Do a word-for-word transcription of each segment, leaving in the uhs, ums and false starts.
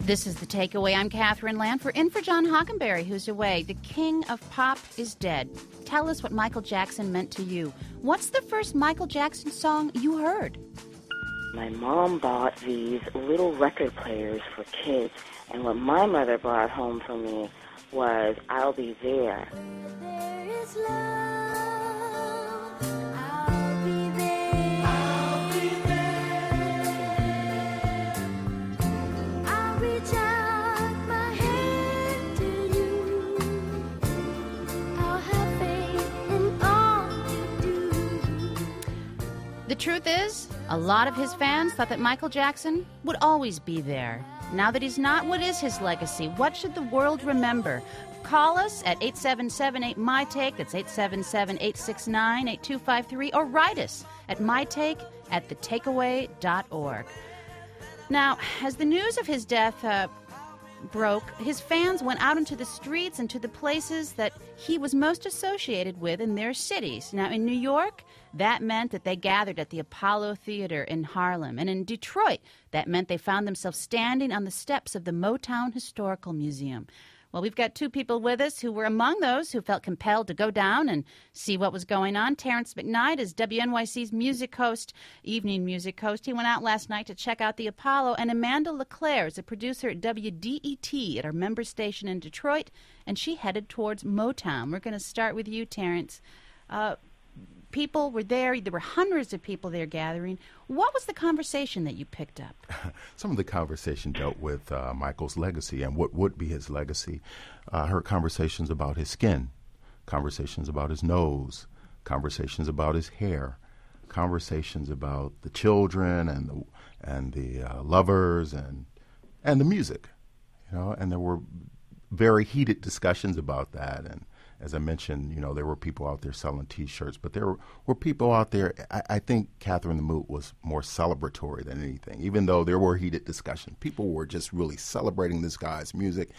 This is The Takeaway. I'm Catherine Lanford, in for John Hockenberry, who's away. The king of pop is dead. Tell us what Michael Jackson meant to you. What's the first Michael Jackson song you heard? My mom bought these little record players for kids, and what my mother brought home for me was I'll Be There. There is love, I'll be there, I'll be there. I'll reach out my hand to you. I'll have faith in all you do. The truth is, a lot of his fans thought that Michael Jackson would always be there. Now that he's not, what is his legacy? What should the world remember? Call us at eight seven seven eight M Y Take, that's eight seven seven, eight six nine, eight two five three, or write us at mytake at the takeaway dot org. Now, as the news of his death uh, broke, his fans went out into the streets and to the places that he was most associated with in their cities. Now, in New York, that meant that they gathered at the Apollo Theater in Harlem. And in Detroit, that meant they found themselves standing on the steps of the Motown Historical Museum. Well, we've got two people with us who were among those who felt compelled to go down and see what was going on. Terrence McKnight is W N Y C's music host, evening music host. He went out last night to check out the Apollo. And Amanda LeClaire is a producer at W D E T at our member station in Detroit, and she headed towards Motown. We're going to start with you, Terrence. Uh, people were there. There were hundreds of people there gathering. What was the conversation that you picked up? Some of the conversation dealt with uh, Michael's legacy and what would be his legacy. I uh, heard conversations about his skin, conversations about his nose, conversations about his hair, conversations about the children and the and the uh, lovers and and the music, you know. And there were very heated discussions about that. And as I mentioned, you know, there were people out there selling T-shirts, but there were, were people out there. I, I think Catherine the Moot was more celebratory than anything, even though there were heated discussions. People were just really celebrating this guy's music,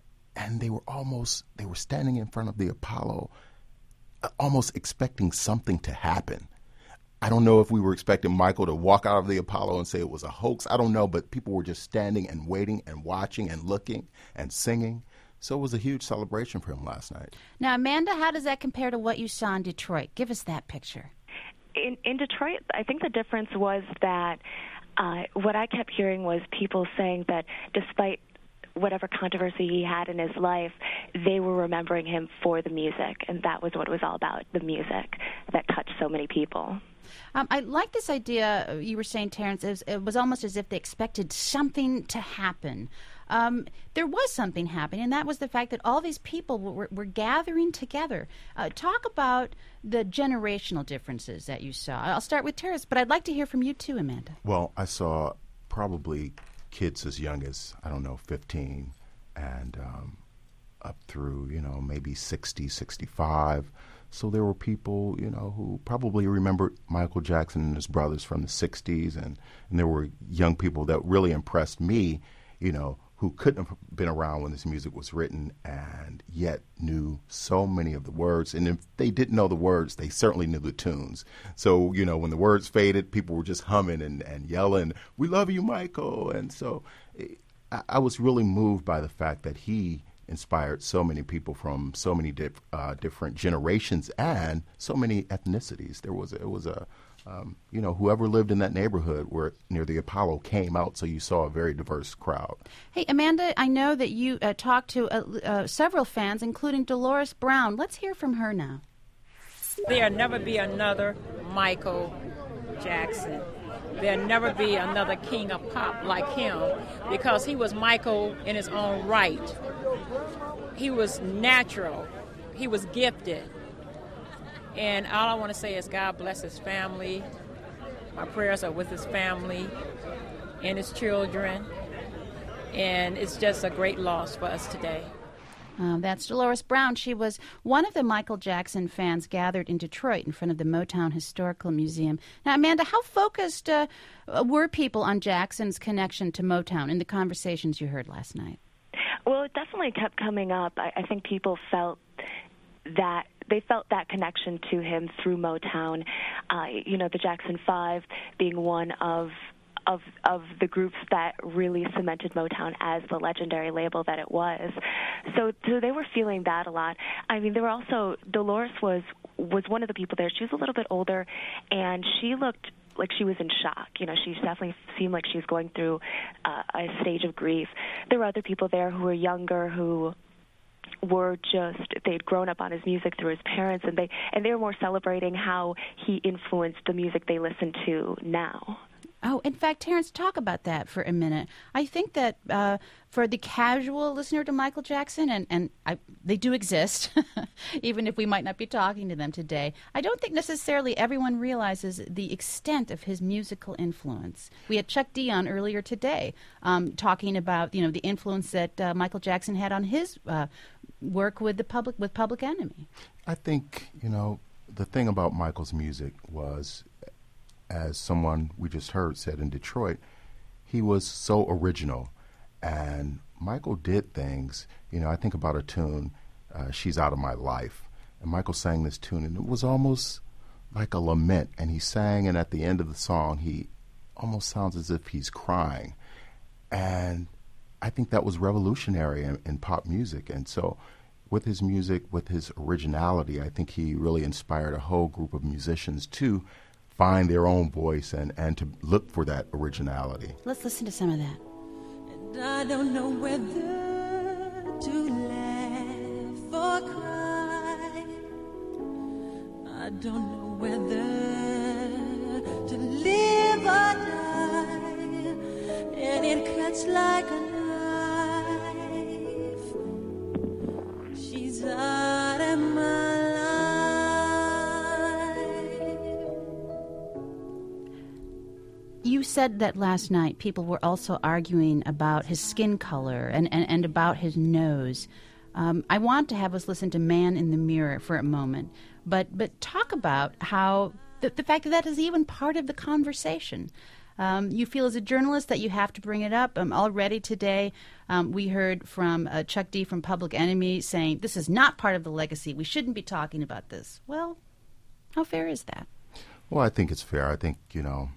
and they were almost, they were standing in front of the Apollo, uh, almost expecting something to happen. I don't know if we were expecting Michael to walk out of the Apollo and say it was a hoax. I don't know, but people were just standing and waiting and watching and looking and singing. So it was a huge celebration for him last night. Now, Amanda, how does that compare to what you saw in Detroit? Give us that picture. In, in Detroit, I think the difference was that uh, what I kept hearing was people saying that despite whatever controversy he had in his life, they were remembering him for the music, and that was what it was all about, the music that touched so many people. Um, I like this idea you were saying, Terrence. It was, it was almost as if they expected something to happen. Um, there was something happening, and that was the fact that all these people were, were gathering together. Uh, talk about the generational differences that you saw. I'll start with Terrence, but I'd like to hear from you too, Amanda. Well, I saw probably kids as young as, I don't know, fifteen and um, up through, you know, maybe sixty, sixty-five. So there were people, you know, who probably remembered Michael Jackson and his brothers from the sixties, and, and there were young people that really impressed me, you know, who couldn't have been around when this music was written and yet knew so many of the words. And if they didn't know the words, they certainly knew the tunes. So, you know, when the words faded, people were just humming and, and yelling, "We love you, Michael." And so I, I was really moved by the fact that he inspired so many people from so many diff, uh, different generations and so many ethnicities. There was, it was a, Um, you know, whoever lived in that neighborhood where near the Apollo came out, so you saw a very diverse crowd. Hey, Amanda, I know that you uh, talked to uh, uh, several fans, including Dolores Brown. Let's hear from her now. There'll never be another Michael Jackson. There'll never be another king of pop like him, because he was Michael in his own right. He was natural. He was gifted. And all I want to say is God bless his family. My prayers are with his family and his children. And it's just a great loss for us today. Uh, that's Dolores Brown. She was one of the Michael Jackson fans gathered in Detroit in front of the Motown Historical Museum. Now, Amanda, how focused uh, were people on Jackson's connection to Motown in the conversations you heard last night? Well, it definitely kept coming up. I, I think people felt that they felt that connection to him through Motown. Uh, you know, the Jackson Five being one of of of the groups that really cemented Motown as the legendary label that it was. So, so they were feeling that a lot. I mean, there were also, Dolores was was one of the people there. She was a little bit older, and she looked like she was in shock. You know, she definitely seemed like she was going through uh, a stage of grief. There were other people there who were younger, who were just, they'd grown up on his music through his parents, and they and they were more celebrating how he influenced the music they listen to now. Oh, in fact, Terrence, talk about that for a minute. I think that uh, for the casual listener to Michael Jackson, and, and I, they do exist, even if we might not be talking to them today, I don't think necessarily everyone realizes the extent of his musical influence. We had Chuck D on earlier today um, talking about, you know, the influence that uh, Michael Jackson had on his uh, work with the public, with Public Enemy. I think, you know, the thing about Michael's music was, as someone we just heard said in Detroit, he was so original. And Michael did things, you know, I think about a tune, uh, She's Out of My Life. And Michael sang this tune, and it was almost like a lament. And he sang, and at the end of the song, he almost sounds as if he's crying. And I think that was revolutionary in, in pop music. And so with his music, with his originality, I think he really inspired a whole group of musicians to find their own voice and, and to look for that originality. Let's listen to some of that. And I don't know whether to laugh or cry. I don't know whether to live or die. And it cuts like a knife. She's out of my life. You said that last night people were also arguing about his skin color and, and, and about his nose. Um, I want to have us listen to Man in the Mirror for a moment, but but talk about how the, the fact that that is even part of the conversation. Um, you feel as a journalist that you have to bring it up. Um, already today um, we heard from uh, Chuck D from Public Enemy saying this is not part of the legacy. We shouldn't be talking about this. Well, how fair is that? Well, I think it's fair. I think, you know,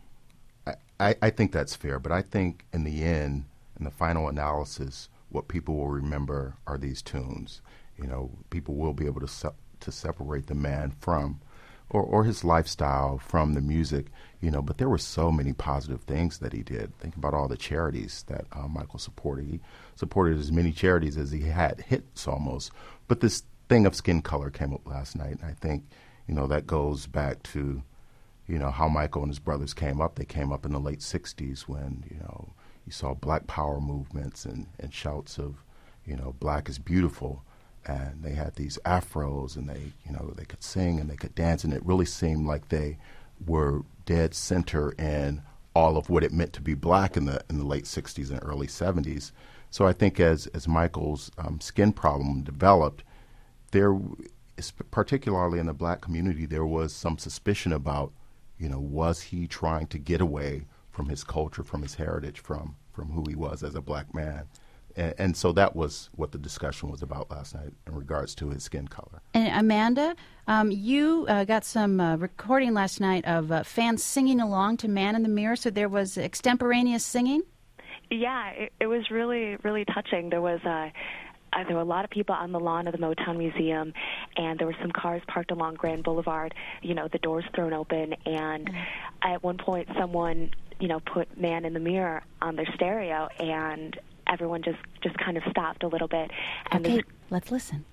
I, I think that's fair, but I think in the end, in the final analysis, what people will remember are these tunes. You know, people will be able to se- to separate the man from, or, or his lifestyle from the music, you know, but there were so many positive things that he did. Think about all the charities that uh, Michael supported. He supported as many charities as he had hits almost. But this thing of skin color came up last night, and I think, you know, that goes back to, you know, how Michael and his brothers came up. They came up in the late sixties when, you know, you saw black power movements and, and shouts of, you know, black is beautiful. And they had these afros, and they, you know, they could sing and they could dance, and it really seemed like they were dead center in all of what it meant to be black in the in the late sixties and early seventies. So I think as, as Michael's um, skin problem developed, there, particularly in the black community, there was some suspicion about, you know, was he trying to get away from his culture, from his heritage, from from who he was as a black man? And, and so that was what the discussion was about last night in regards to his skin color. And Amanda, um, you uh, got some uh, recording last night of uh, fans singing along to Man in the Mirror, so there was extemporaneous singing? Yeah, it, it was really, really touching. There was a... Uh, there were a lot of people on the lawn of the Motown Museum, and there were some cars parked along Grand Boulevard, you know, the doors thrown open, and mm. at one point someone, you know, put Man in the Mirror on their stereo, and everyone just, just kind of stopped a little bit. And okay, this... let's listen.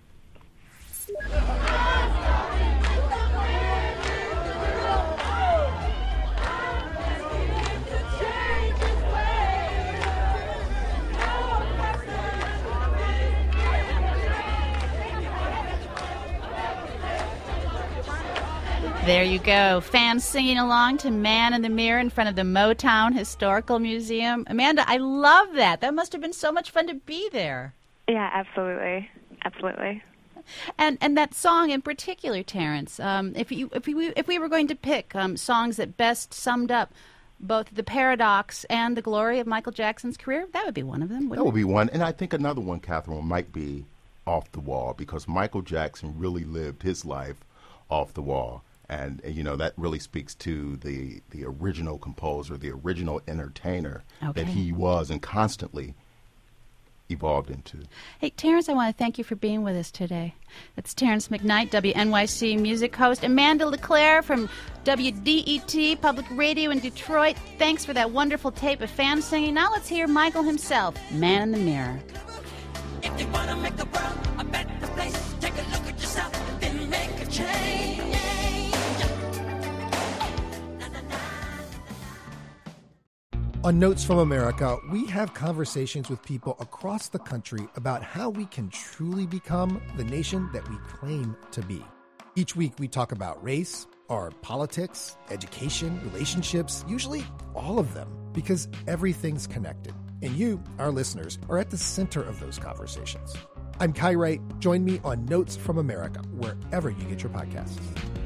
There you go. Fans singing along to Man in the Mirror in front of the Motown Historical Museum. Amanda, I love that. That must have been so much fun to be there. Yeah, absolutely. Absolutely. And and that song in particular, Terrence, um, if you if we if we were going to pick um, songs that best summed up both the paradox and the glory of Michael Jackson's career, that would be one of them, wouldn't That would it? be one. And I think another one, Catherine, might be Off the Wall, because Michael Jackson really lived his life off the wall. And, you know, that really speaks to the, the original composer, the original entertainer Okay. that he was and constantly evolved into. Hey, Terrence, I want to thank you for being with us today. That's Terrence McKnight, W N Y C music host. Amanda LeClaire from W D E T Public Radio in Detroit. Thanks for that wonderful tape of fans singing. Now let's hear Michael himself, Man in the Mirror. If you wanna make the world a better place, take a look at yourself and then make a change. On Notes from America, we have conversations with people across the country about how we can truly become the nation that we claim to be. Each week we talk about race, our politics, education, relationships, usually all of them, because everything's connected. And you, our listeners, are at the center of those conversations. I'm Kai Wright. Join me on Notes from America, wherever you get your podcasts.